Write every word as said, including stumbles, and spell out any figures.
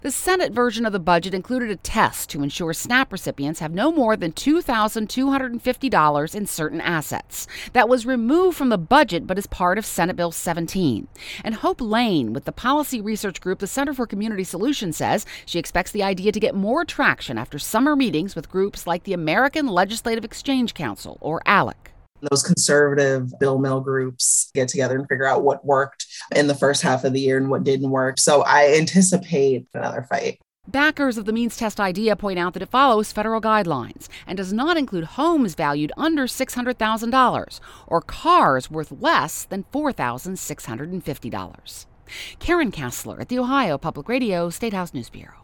The Senate version of the budget included a test to ensure SNAP recipients have no more than two thousand two hundred fifty dollars in certain assets. That was removed from the budget but is part of Senate Bill seventeen. And Hope Lane with the policy research group the Center for Community Solutions says she expects the idea to get more traction after summer meetings with groups like the American Legislative Exchange Council, or ALEC. Those conservative bill mill groups get together and figure out what worked in the first half of the year and what didn't work. So I anticipate another fight. Backers of the means test idea point out that it follows federal guidelines and does not include homes valued under six hundred thousand dollars or cars worth less than four thousand six hundred fifty dollars. Karen Kassler at the Ohio Public Radio State House News Bureau.